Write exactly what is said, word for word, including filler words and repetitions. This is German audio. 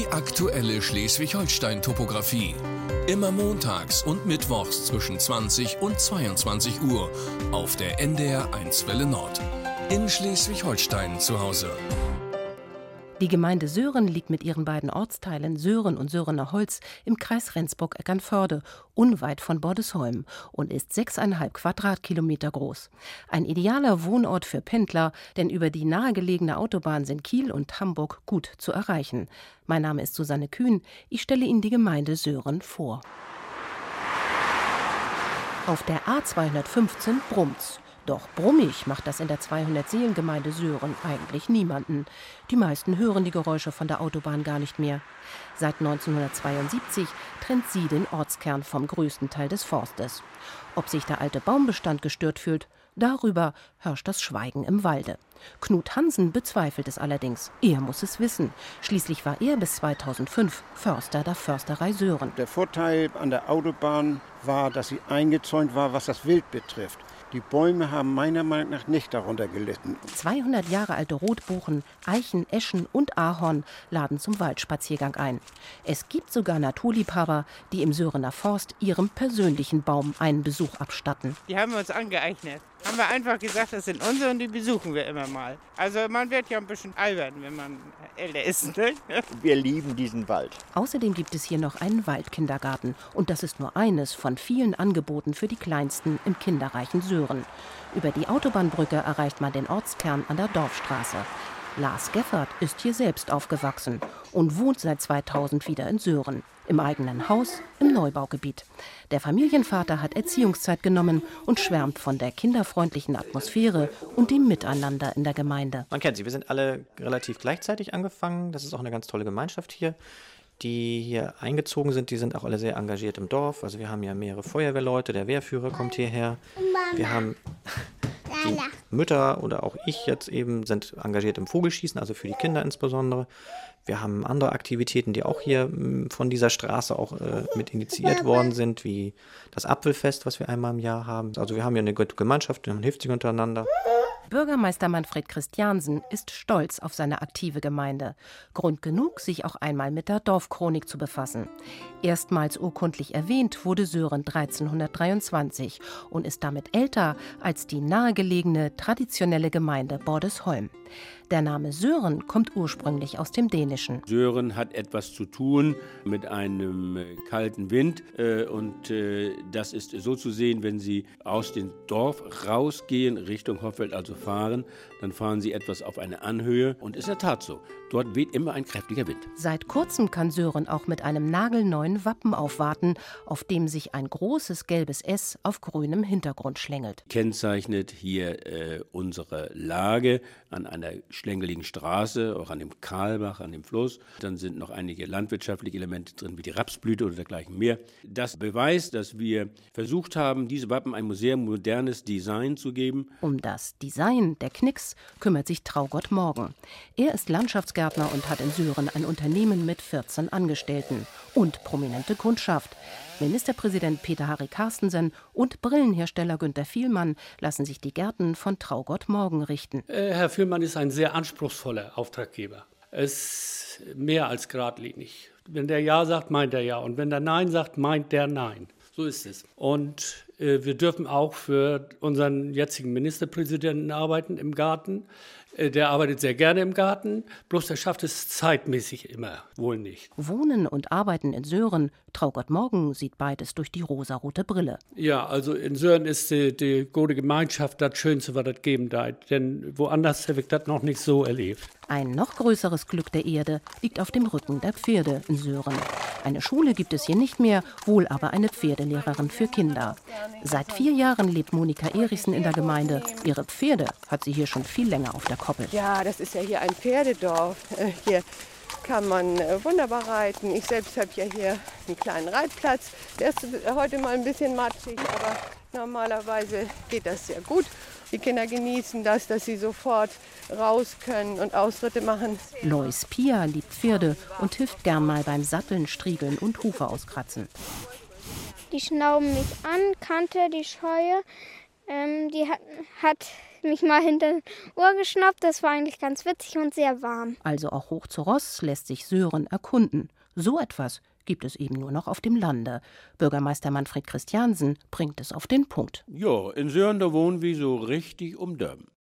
Die aktuelle Schleswig-Holstein-Topographie. Immer montags und mittwochs zwischen zwanzig und zweiundzwanzig Uhr auf der N D R eins Welle Nord. In Schleswig-Holstein zu Hause. Die Gemeinde Söhren liegt mit ihren beiden Ortsteilen Söhren und Sörener Holz im Kreis Rendsburg-Eckernförde, unweit von Bordesholm und ist sechseinhalb Quadratkilometer groß. Ein idealer Wohnort für Pendler, denn über die nahegelegene Autobahn sind Kiel und Hamburg gut zu erreichen. Mein Name ist Susanne Kühn, ich stelle Ihnen die Gemeinde Söhren vor. Auf der A zweihundertfünfzehn brummt's. Doch brummig macht das in der zweihundert-Seelen-Gemeinde Söhren eigentlich niemanden. Die meisten hören die Geräusche von der Autobahn gar nicht mehr. Seit neunzehnhundertzweiundsiebzig trennt sie den Ortskern vom größten Teil des Forstes. Ob sich der alte Baumbestand gestört fühlt, darüber herrscht das Schweigen im Walde. Knut Hansen bezweifelt es allerdings. Er muss es wissen. Schließlich war er bis zweitausendfünf Förster der Försterei Söhren. Der Vorteil an der Autobahn war, dass sie eingezäunt war, was das Wild betrifft. Die Bäume haben meiner Meinung nach nicht darunter gelitten. zweihundert Jahre alte Rotbuchen, Eichen, Eschen und Ahorn laden zum Waldspaziergang ein. Es gibt sogar Naturliebhaber, die im Sörener Forst ihrem persönlichen Baum einen Besuch abstatten. Die haben wir uns angeeignet. Haben wir einfach gesagt, das sind unsere und die besuchen wir immer mal. Also man wird ja ein bisschen albern, wenn man älter ist. Ne? Wir lieben diesen Wald. Außerdem gibt es hier noch einen Waldkindergarten. Und das ist nur eines von vielen Angeboten für die Kleinsten im kinderreichen Söhren. Über die Autobahnbrücke erreicht man den Ortskern an der Dorfstraße. Lars Geffert ist hier selbst aufgewachsen und wohnt seit zweitausend wieder in Söhren. Im eigenen Haus, im Neubaugebiet. Der Familienvater hat Erziehungszeit genommen und schwärmt von der kinderfreundlichen Atmosphäre und dem Miteinander in der Gemeinde. Man kennt sie, wir sind alle relativ gleichzeitig angefangen. Das ist auch eine ganz tolle Gemeinschaft hier. Die hier eingezogen sind, die sind auch alle sehr engagiert im Dorf. Also wir haben ja mehrere Feuerwehrleute, der Wehrführer kommt hierher. Wir haben die Mütter oder auch ich jetzt eben sind engagiert im Vogelschießen, also für die Kinder insbesondere. Wir haben andere Aktivitäten, die auch hier von dieser Straße auch äh, mit initiiert worden sind, wie das Apfelfest, was wir einmal im Jahr haben. Also wir haben hier eine gute Gemeinschaft, man hilft sich untereinander. Bürgermeister Manfred Christiansen ist stolz auf seine aktive Gemeinde. Grund genug, sich auch einmal mit der Dorfchronik zu befassen. Erstmals urkundlich erwähnt wurde Söhren dreizehnhundertdreiundzwanzig und ist damit älter als die nahegelegene traditionelle Gemeinde Bordesholm. Der Name Söhren kommt ursprünglich aus dem Dänischen. Söhren hat etwas zu tun mit einem kalten Wind und das ist so zu sehen, wenn Sie aus dem Dorf rausgehen, Richtung Hoffeld also fahren, dann fahren Sie etwas auf eine Anhöhe und ist in der Tat so. Dort weht immer ein kräftiger Wind. Seit kurzem kann Söhren auch mit einem nagelneuen Wappen aufwarten, auf dem sich ein großes gelbes S auf grünem Hintergrund schlängelt. Kennzeichnet hier äh, unsere Lage an einer schlängeligen Straße, auch an dem Kahlbach, an dem Fluss. Dann sind noch einige landwirtschaftliche Elemente drin, wie die Rapsblüte oder dergleichen mehr. Das beweist, dass wir versucht haben, diese Wappen ein sehr modernes Design zu geben. Um das Design der Knicks kümmert sich Traugott Morgen. Er ist Landschaftsgärtner und hat in Söhren ein Unternehmen mit vierzehn Angestellten und prominente Kundschaft. Ministerpräsident Peter-Harry Carstensen und Brillenhersteller Günter Vielmann lassen sich die Gärten von Traugott Morgen richten. Äh, Herr Vielmann ist ein sehr anspruchsvoller Auftraggeber. Es ist mehr als geradlinig. Wenn der Ja sagt, meint er Ja. Und wenn der Nein sagt, meint der Nein. So ist es. Und äh, wir dürfen auch für unseren jetzigen Ministerpräsidenten arbeiten im Garten. Äh, der arbeitet sehr gerne im Garten, bloß der schafft es zeitmäßig immer wohl nicht. Wohnen und Arbeiten in Söhren, Traugott Morgen sieht beides durch die rosarote Brille. Ja, also in Söhren ist die, die gute Gemeinschaft das Schönste, was das geben darf. Denn woanders habe ich das noch nicht so erlebt. Ein noch größeres Glück der Erde liegt auf dem Rücken der Pferde in Söhren. Eine Schule gibt es hier nicht mehr, wohl aber eine Pferdelehrerin für Kinder. Seit vier Jahren lebt Monika Erichsen in der Gemeinde. Ihre Pferde hat sie hier schon viel länger auf der Koppel. Ja, das ist ja hier ein Pferdedorf. Äh, hier kann man äh, wunderbar reiten. Ich selbst habe ja hier einen kleinen Reitplatz. Der ist heute mal ein bisschen matschig, aber normalerweise geht das sehr gut. Die Kinder genießen das, dass sie sofort raus können und Ausritte machen. Lois Pia liebt Pferde und hilft gern mal beim Satteln, Striegeln und Hufe auskratzen. Die schnauben mich an, Kante, die Scheue. Ähm, die hat, hat mich mal hinter den Ohr geschnappt. Das war eigentlich ganz witzig und sehr warm. Also auch hoch zu Ross lässt sich Sören erkunden. So etwas gibt es eben nur noch auf dem Lande. Bürgermeister Manfred Christiansen bringt es auf den Punkt. Ja, in Sören, da wohnen wir so richtig um Dörben.